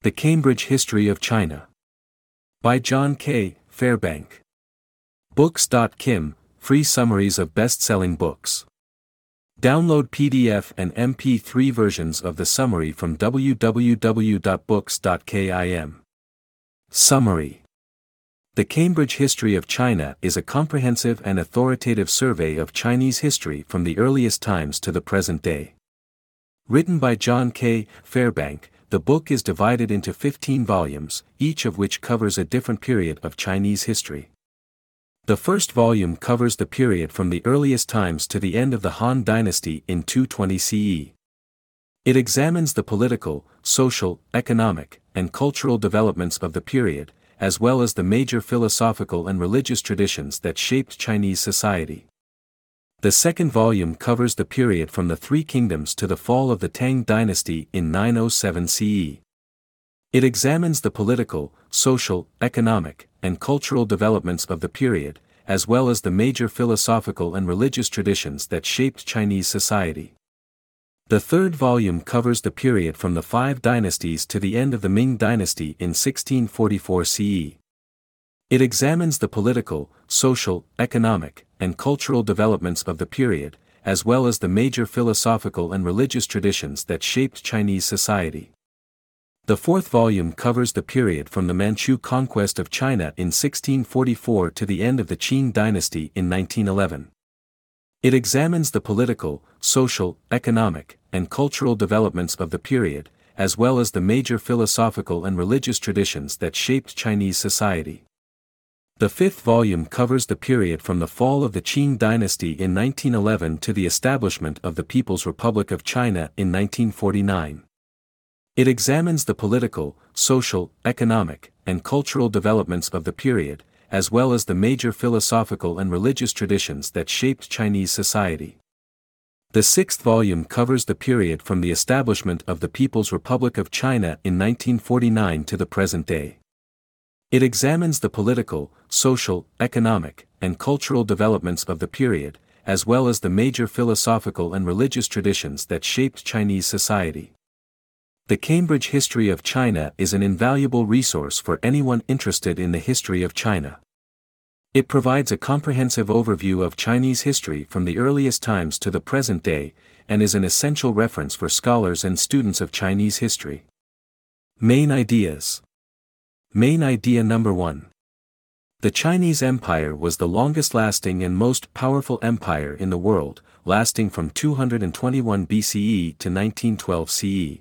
The Cambridge History of China. By John K. Fairbank. Books.kim, free summaries of best-selling books. Download PDF and MP3 versions of the summary from www.books.kim. Summary. The Cambridge History of China is a comprehensive and authoritative survey of Chinese history from the earliest times to the present day. Written by John K. Fairbank, the book is divided into 15 volumes, each of which covers a different period of Chinese history. The first volume covers the period from the earliest times to the end of the Han Dynasty in 220 CE. It examines the political, social, economic, and cultural developments of the period, as well as the major philosophical and religious traditions that shaped Chinese society. The second volume covers the period from the Three Kingdoms to the fall of the Tang Dynasty in 907 CE. It examines the political, social, economic, and cultural developments of the period, as well as the major philosophical and religious traditions that shaped Chinese society. The third volume covers the period from the Five Dynasties to the end of the Ming Dynasty in 1644 CE. It examines the political, social, economic, and cultural developments of the period, as well as the major philosophical and religious traditions that shaped Chinese society. The fourth volume covers the period from the Manchu conquest of China in 1644 to the end of the Qing Dynasty in 1911. It examines the political, social, economic, and cultural developments of the period, as well as the major philosophical and religious traditions that shaped Chinese society. The fifth volume covers the period from the fall of the Qing Dynasty in 1911 to the establishment of the People's Republic of China in 1949. It examines the political, social, economic, and cultural developments of the period, as well as the major philosophical and religious traditions that shaped Chinese society. The sixth volume covers the period from the establishment of the People's Republic of China in 1949 to the present day. It examines the political, social, economic, and cultural developments of the period, as well as the major philosophical and religious traditions that shaped Chinese society. The Cambridge History of China is an invaluable resource for anyone interested in the history of China. It provides a comprehensive overview of Chinese history from the earliest times to the present day, and is an essential reference for scholars and students of Chinese history. Main ideas. Main idea number 1. The Chinese Empire was the longest-lasting and most powerful empire in the world, lasting from 221 BCE to 1912 CE.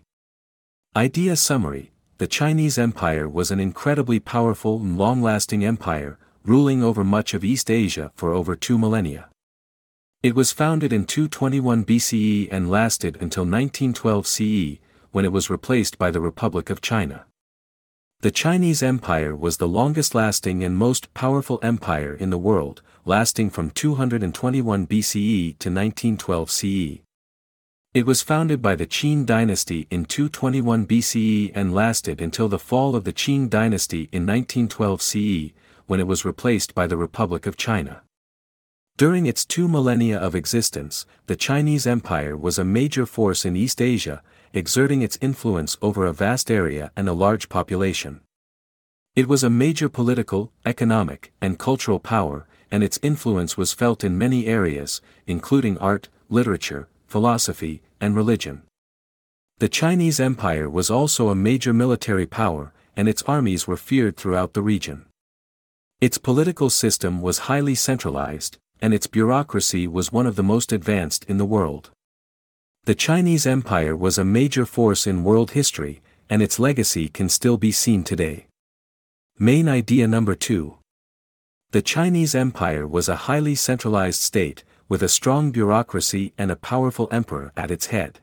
Idea summary: the Chinese Empire was an incredibly powerful and long-lasting empire, ruling over much of East Asia for over 2 millennia. It was founded in 221 BCE and lasted until 1912 CE, when it was replaced by the Republic of China. The Chinese Empire was the longest-lasting and most powerful empire in the world, lasting from 221 BCE to 1912 CE. It was founded by the Qin Dynasty in 221 BCE and lasted until the fall of the Qing Dynasty in 1912 CE, when it was replaced by the Republic of China. During its 2 millennia of existence, the Chinese Empire was a major force in East Asia, exerting its influence over a vast area and a large population. It was a major political, economic, and cultural power, and its influence was felt in many areas, including art, literature, philosophy, and religion. The Chinese Empire was also a major military power, and its armies were feared throughout the region. Its political system was highly centralized, and its bureaucracy was one of the most advanced in the world. The Chinese Empire was a major force in world history, and its legacy can still be seen today. Main idea number 2. The Chinese Empire was a highly centralized state, with a strong bureaucracy and a powerful emperor at its head.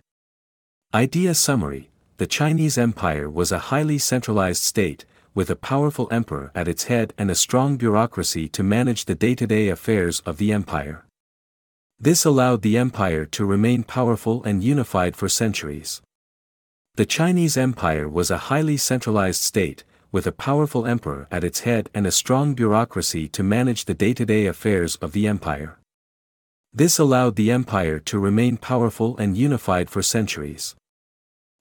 Idea summary: the Chinese Empire was a highly centralized state, with a powerful emperor at its head and a strong bureaucracy to manage the day-to-day affairs of the empire. This allowed the empire to remain powerful and unified for centuries. The Chinese Empire was a highly centralized state, with a powerful emperor at its head and a strong bureaucracy to manage the day-to-day affairs of the empire. This allowed the empire to remain powerful and unified for centuries.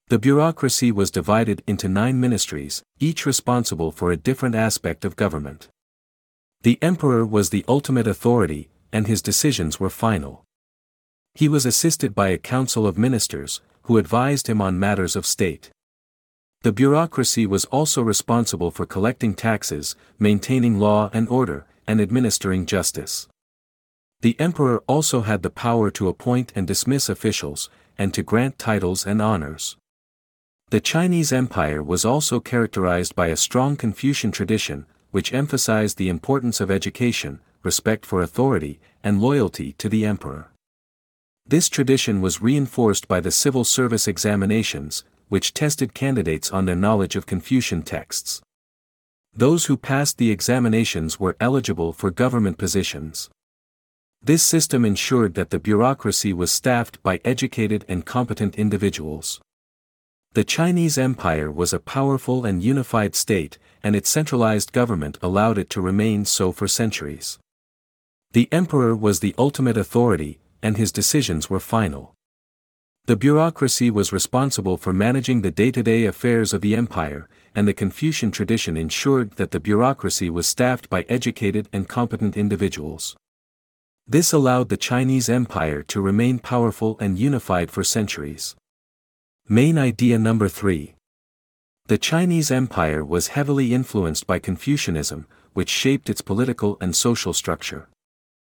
The bureaucracy was divided into 9 ministries, each responsible for a different aspect of government. The emperor was the ultimate authority, and his decisions were final. He was assisted by a council of ministers, who advised him on matters of state. The bureaucracy was also responsible for collecting taxes, maintaining law and order, and administering justice. The emperor also had the power to appoint and dismiss officials, and to grant titles and honors. The Chinese Empire was also characterized by a strong Confucian tradition, which emphasized the importance of education, respect for authority, and loyalty to the emperor. This tradition was reinforced by the civil service examinations, which tested candidates on their knowledge of Confucian texts. Those who passed the examinations were eligible for government positions. This system ensured that the bureaucracy was staffed by educated and competent individuals. The Chinese Empire was a powerful and unified state, and its centralized government allowed it to remain so for centuries. The emperor was the ultimate authority, and his decisions were final. The bureaucracy was responsible for managing the day-to-day affairs of the empire, and the Confucian tradition ensured that the bureaucracy was staffed by educated and competent individuals. This allowed the Chinese Empire to remain powerful and unified for centuries. Main idea number 3. The Chinese Empire was heavily influenced by Confucianism, which shaped its political and social structure.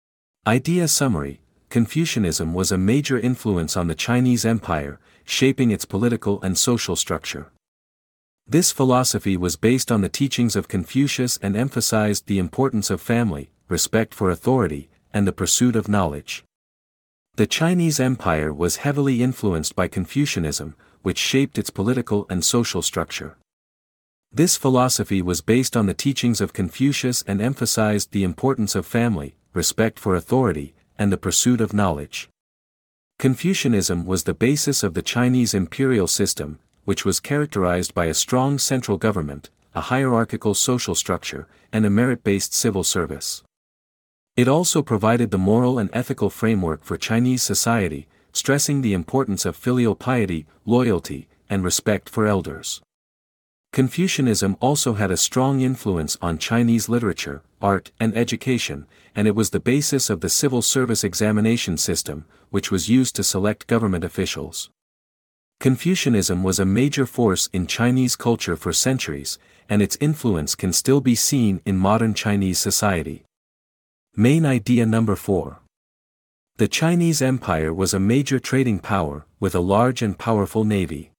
Idea summary: Confucianism was a major influence on the Chinese Empire, shaping its political and social structure. This philosophy was based on the teachings of Confucius and emphasized the importance of family, respect for authority, and the pursuit of knowledge. The Chinese Empire was heavily influenced by Confucianism, which shaped its political and social structure. This philosophy was based on the teachings of Confucius and emphasized the importance of family, respect for authority, and the pursuit of knowledge. Confucianism was the basis of the Chinese imperial system, which was characterized by a strong central government, a hierarchical social structure, and a merit-based civil service. It also provided the moral and ethical framework for Chinese society, stressing the importance of filial piety, loyalty, and respect for elders. Confucianism also had a strong influence on Chinese literature, art, and education, and it was the basis of the civil service examination system, which was used to select government officials. Confucianism was a major force in Chinese culture for centuries, and its influence can still be seen in modern Chinese society. Main idea number 4. The Chinese Empire was a major trading power, with a large and powerful navy.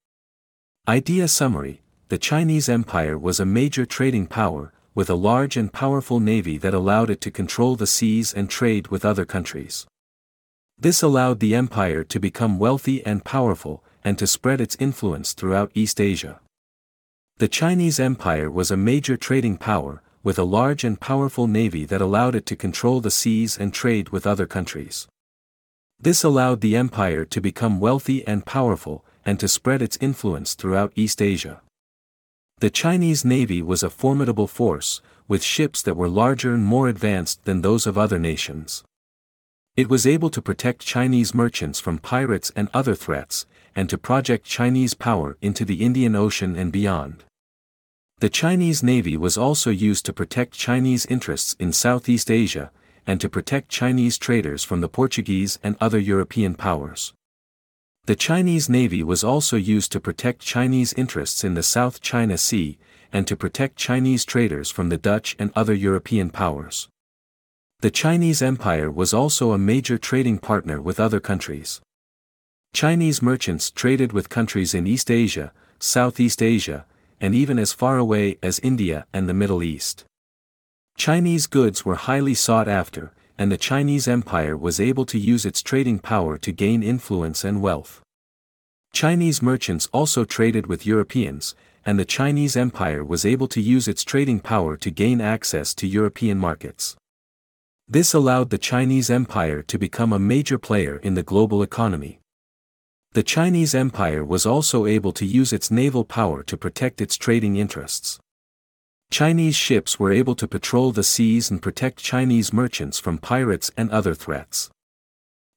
Idea summary: The Chinese Empire was a major trading power, with a large and powerful navy that allowed it to control the seas and trade with other countries. This allowed the empire to become wealthy and powerful, and to spread its influence throughout East Asia. The Chinese Empire was a major trading power, with a large and powerful navy that allowed it to control the seas and trade with other countries. This allowed the empire to become wealthy and powerful, and to spread its influence throughout East Asia. The Chinese Navy was a formidable force, with ships that were larger and more advanced than those of other nations. It was able to protect Chinese merchants from pirates and other threats, and to project Chinese power into the Indian Ocean and beyond. The Chinese Navy was also used to protect Chinese interests in Southeast Asia, and to protect Chinese traders from the Portuguese and other European powers. The Chinese Navy was also used to protect Chinese interests in the South China Sea, and to protect Chinese traders from the Dutch and other European powers. The Chinese Empire was also a major trading partner with other countries. Chinese merchants traded with countries in East Asia, Southeast Asia, and even as far away as India and the Middle East. Chinese goods were highly sought after, and the Chinese Empire was able to use its trading power to gain influence and wealth. Chinese merchants also traded with Europeans, and the Chinese Empire was able to use its trading power to gain access to European markets. This allowed the Chinese Empire to become a major player in the global economy. The Chinese Empire was also able to use its naval power to protect its trading interests. Chinese ships were able to patrol the seas and protect Chinese merchants from pirates and other threats.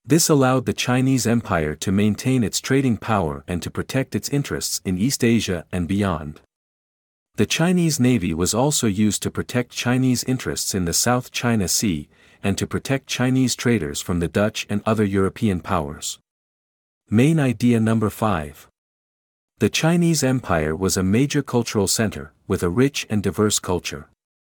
This allowed the Chinese Empire to maintain its trading power and to protect its interests in East Asia and beyond. The Chinese Navy was also used to protect Chinese interests in the South China Sea, and to protect Chinese traders from the Dutch and other European powers. Main idea number 5. The Chinese Empire was a major cultural center, with a rich and diverse culture.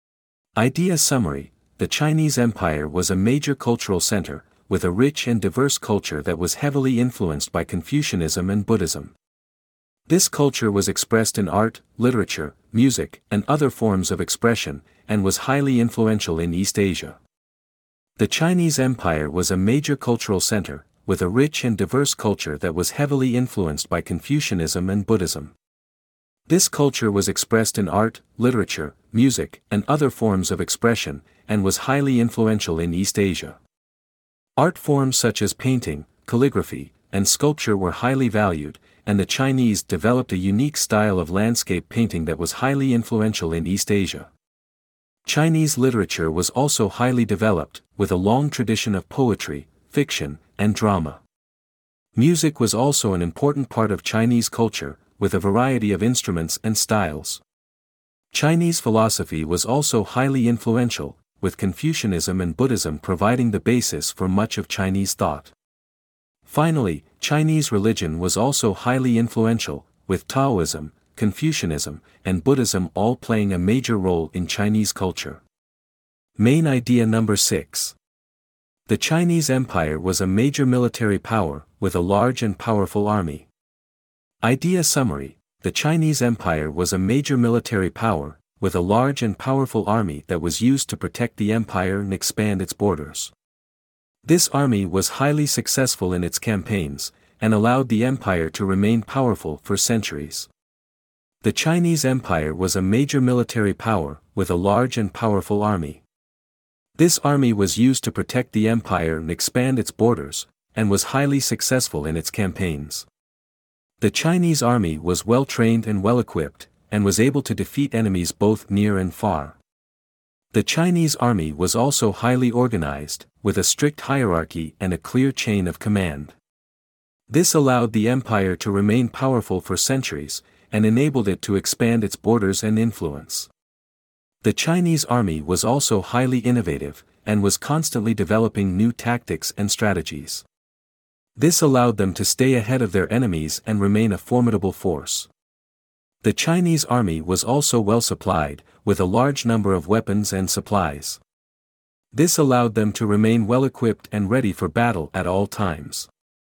Idea summary: the Chinese Empire was a major cultural center, with a rich and diverse culture that was heavily influenced by Confucianism and Buddhism. This culture was expressed in art, literature, music, and other forms of expression, and was highly influential in East Asia. The Chinese Empire was a major cultural center, with a rich and diverse culture that was heavily influenced by Confucianism and Buddhism. This culture was expressed in art, literature, music, and other forms of expression, and was highly influential in East Asia. Art forms such as painting, calligraphy, and sculpture were highly valued, and the Chinese developed a unique style of landscape painting that was highly influential in East Asia. Chinese literature was also highly developed, with a long tradition of poetry, fiction, and drama. Music was also an important part of Chinese culture, with a variety of instruments and styles. Chinese philosophy was also highly influential, with Confucianism and Buddhism providing the basis for much of Chinese thought. Finally, Chinese religion was also highly influential, with Taoism, Confucianism, and Buddhism all playing a major role in Chinese culture. Main idea number 6. The Chinese Empire was a major military power, with a large and powerful army. Idea summary: the Chinese Empire was a major military power, with a large and powerful army that was used to protect the empire and expand its borders. This army was highly successful in its campaigns, and allowed the empire to remain powerful for centuries. The Chinese Empire was a major military power, with a large and powerful army. This army was used to protect the empire and expand its borders, and was highly successful in its campaigns. The Chinese army was well trained and well equipped, and was able to defeat enemies both near and far. The Chinese army was also highly organized, with a strict hierarchy and a clear chain of command. This allowed the empire to remain powerful for centuries, and enabled it to expand its borders and influence. The Chinese army was also highly innovative, and was constantly developing new tactics and strategies. This allowed them to stay ahead of their enemies and remain a formidable force. The Chinese army was also well supplied, with a large number of weapons and supplies. This allowed them to remain well equipped and ready for battle at all times.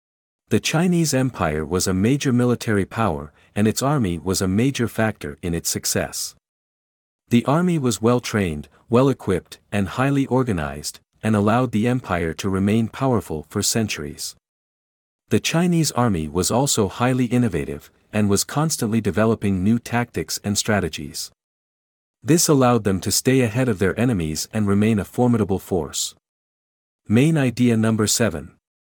The Chinese Empire was a major military power, and its army was a major factor in its success. The army was well trained, well equipped, and highly organized, and allowed the empire to remain powerful for centuries. The Chinese army was also highly innovative, and was constantly developing new tactics and strategies. This allowed them to stay ahead of their enemies and remain a formidable force. Main idea number 7.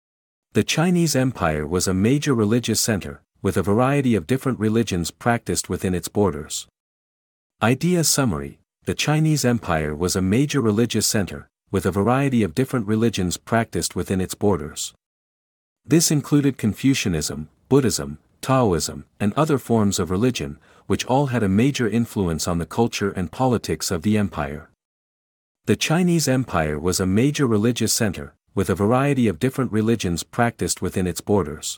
The Chinese Empire was a major religious center, with a variety of different religions practiced within its borders. Idea summary: the Chinese Empire was a major religious center, with a variety of different religions practiced within its borders. This included Confucianism, Buddhism, Taoism, and other forms of religion, which all had a major influence on the culture and politics of the empire. The Chinese Empire was a major religious center, with a variety of different religions practiced within its borders.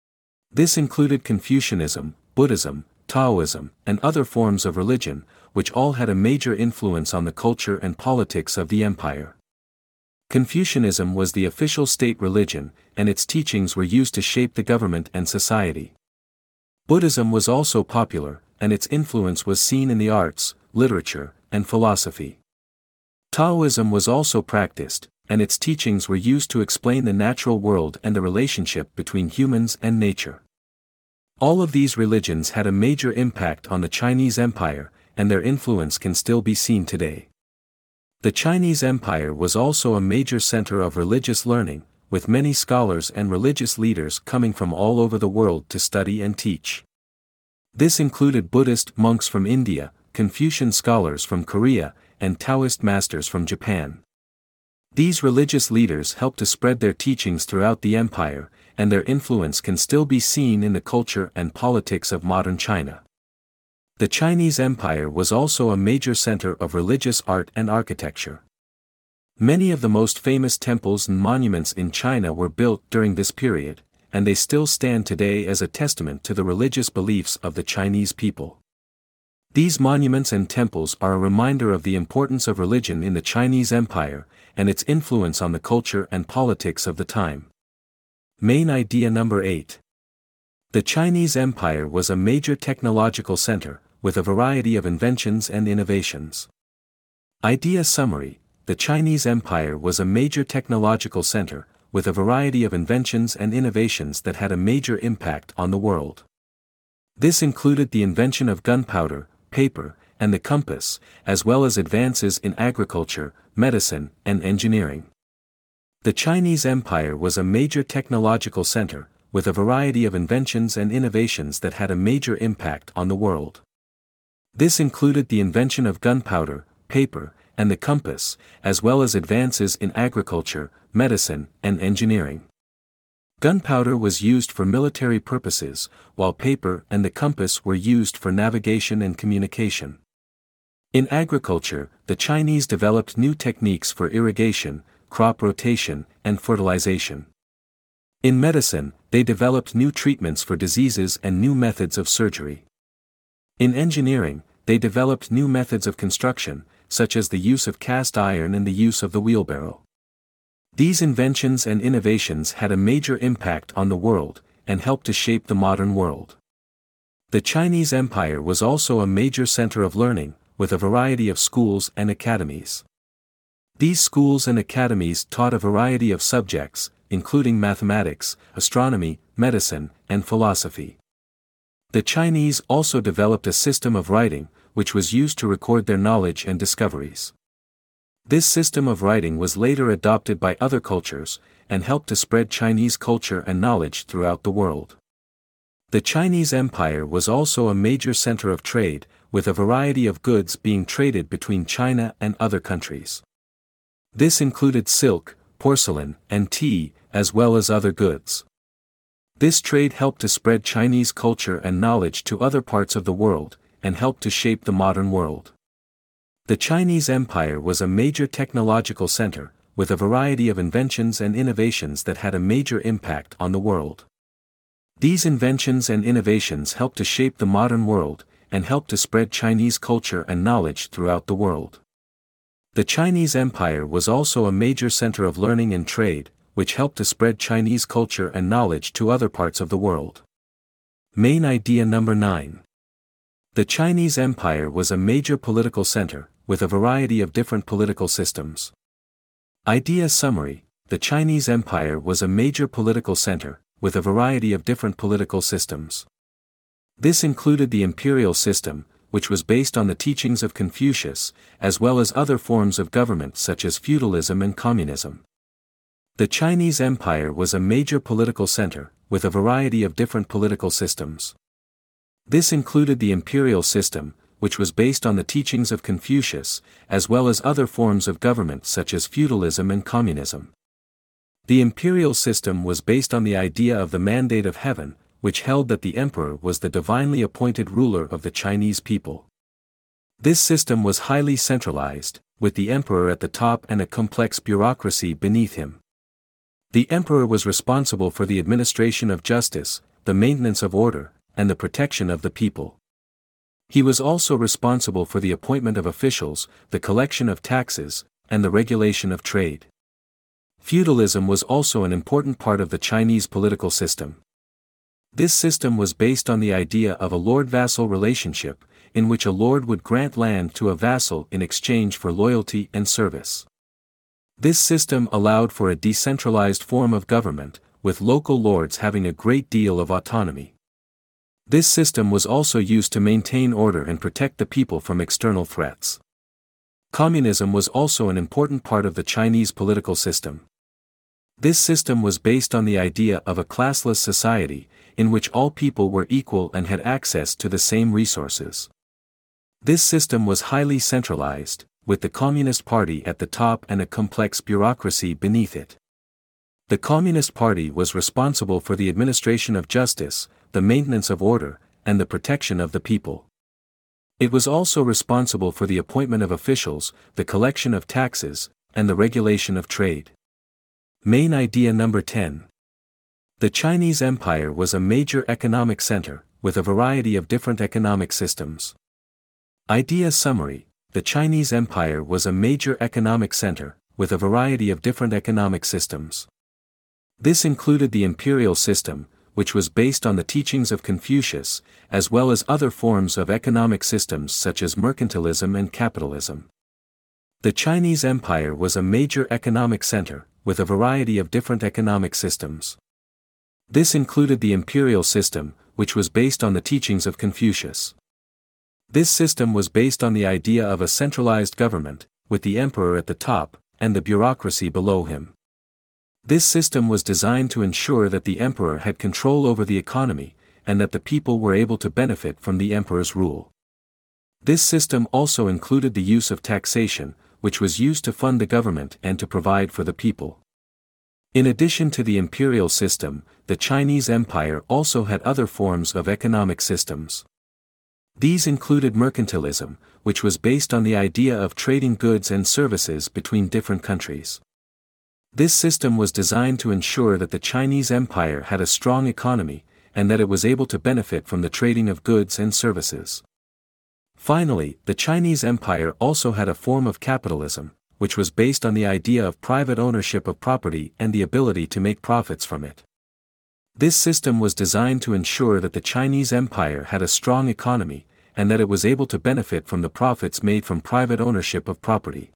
This included Confucianism, Buddhism, Taoism, and other forms of religion, which all had a major influence on the culture and politics of the empire. Confucianism was the official state religion, and its teachings were used to shape the government and society. Buddhism was also popular, and its influence was seen in the arts, literature, and philosophy. Taoism was also practiced, and its teachings were used to explain the natural world and the relationship between humans and nature. All of these religions had a major impact on the Chinese Empire, and their influence can still be seen today. The Chinese Empire was also a major center of religious learning, with many scholars and religious leaders coming from all over the world to study and teach. This included Buddhist monks from India, Confucian scholars from Korea, and Taoist masters from Japan. These religious leaders helped to spread their teachings throughout the empire, and their influence can still be seen in the culture and politics of modern China. The Chinese Empire was also a major center of religious art and architecture. Many of the most famous temples and monuments in China were built during this period, and they still stand today as a testament to the religious beliefs of the Chinese people. These monuments and temples are a reminder of the importance of religion in the Chinese Empire, and its influence on the culture and politics of the time. Main idea number 8. The Chinese Empire was a major technological center, with a variety of inventions and innovations. Idea summary: the Chinese Empire was a major technological center, with a variety of inventions and innovations that had a major impact on the world. This included the invention of gunpowder, paper, and the compass, as well as advances in agriculture, medicine, and engineering. The Chinese Empire was a major technological center, with a variety of inventions and innovations that had a major impact on the world. This included the invention of gunpowder, paper, and the compass, as well as advances in agriculture, medicine, and engineering. Gunpowder was used for military purposes, while paper and the compass were used for navigation and communication. In agriculture, the Chinese developed new techniques for irrigation, crop rotation, and fertilization. In medicine, they developed new treatments for diseases and new methods of surgery. In engineering, they developed new methods of construction, such as the use of cast iron and the use of the wheelbarrow. These inventions and innovations had a major impact on the world, and helped to shape the modern world. The Chinese Empire was also a major center of learning, with a variety of schools and academies. These schools and academies taught a variety of subjects, including mathematics, astronomy, medicine, and philosophy. The Chinese also developed a system of writing, which was used to record their knowledge and discoveries. This system of writing was later adopted by other cultures, and helped to spread Chinese culture and knowledge throughout the world. The Chinese Empire was also a major center of trade, with a variety of goods being traded between China and other countries. This included silk, porcelain, and tea, as well as other goods. This trade helped to spread Chinese culture and knowledge to other parts of the world, and helped to shape the modern world. The Chinese Empire was a major technological center, with a variety of inventions and innovations that had a major impact on the world. These inventions and innovations helped to shape the modern world, and helped to spread Chinese culture and knowledge throughout the world. The Chinese Empire was also a major center of learning and trade, which helped to spread Chinese culture and knowledge to other parts of the world. Main idea number 9. The Chinese Empire was a major political center, with a variety of different political systems. Idea summary: the Chinese Empire was a major political center, with a variety of different political systems. This included the imperial system, which was based on the teachings of Confucius, as well as other forms of government such as feudalism and communism. The Chinese Empire was a major political center, with a variety of different political systems. This included the imperial system, which was based on the teachings of Confucius, as well as other forms of government such as feudalism and communism. The imperial system was based on the idea of the mandate of heaven, which held that the emperor was the divinely appointed ruler of the Chinese people. This system was highly centralized, with the emperor at the top and a complex bureaucracy beneath him. The emperor was responsible for the administration of justice, the maintenance of order, and the protection of the people. He was also responsible for the appointment of officials, the collection of taxes, and the regulation of trade. Feudalism was also an important part of the Chinese political system. This system was based on the idea of a lord-vassal relationship, in which a lord would grant land to a vassal in exchange for loyalty and service. This system allowed for a decentralized form of government, with local lords having a great deal of autonomy. This system was also used to maintain order and protect the people from external threats. Communism was also an important part of the Chinese political system. This system was based on the idea of a classless society, in which all people were equal and had access to the same resources. This system was highly centralized, with the Communist Party at the top and a complex bureaucracy beneath it. The Communist Party was responsible for the administration of justice, the maintenance of order, and the protection of the people. It was also responsible for the appointment of officials, the collection of taxes, and the regulation of trade. Main idea number 10. The Chinese Empire was a major economic center, with a variety of different economic systems. Idea summary: the Chinese Empire was a major economic center, with a variety of different economic systems. This included the imperial system, which was based on the teachings of Confucius, as well as other forms of economic systems such as mercantilism and capitalism. The Chinese Empire was a major economic center, with a variety of different economic systems. This included the imperial system, which was based on the teachings of Confucius. This system was based on the idea of a centralized government, with the emperor at the top, and the bureaucracy below him. This system was designed to ensure that the emperor had control over the economy, and that the people were able to benefit from the emperor's rule. This system also included the use of taxation, which was used to fund the government and to provide for the people. In addition to the imperial system, the Chinese Empire also had other forms of economic systems. These included mercantilism, which was based on the idea of trading goods and services between different countries. This system was designed to ensure that the Chinese Empire had a strong economy, and that it was able to benefit from the trading of goods and services. Finally, the Chinese Empire also had a form of capitalism, which was based on the idea of private ownership of property and the ability to make profits from it. This system was designed to ensure that the Chinese Empire had a strong economy, and that it was able to benefit from the profits made from private ownership of property.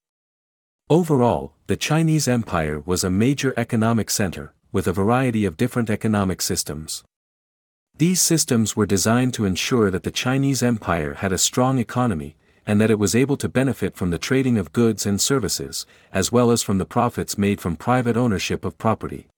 Overall, the Chinese Empire was a major economic center, with a variety of different economic systems. These systems were designed to ensure that the Chinese Empire had a strong economy, and that it was able to benefit from the trading of goods and services, as well as from the profits made from private ownership of property.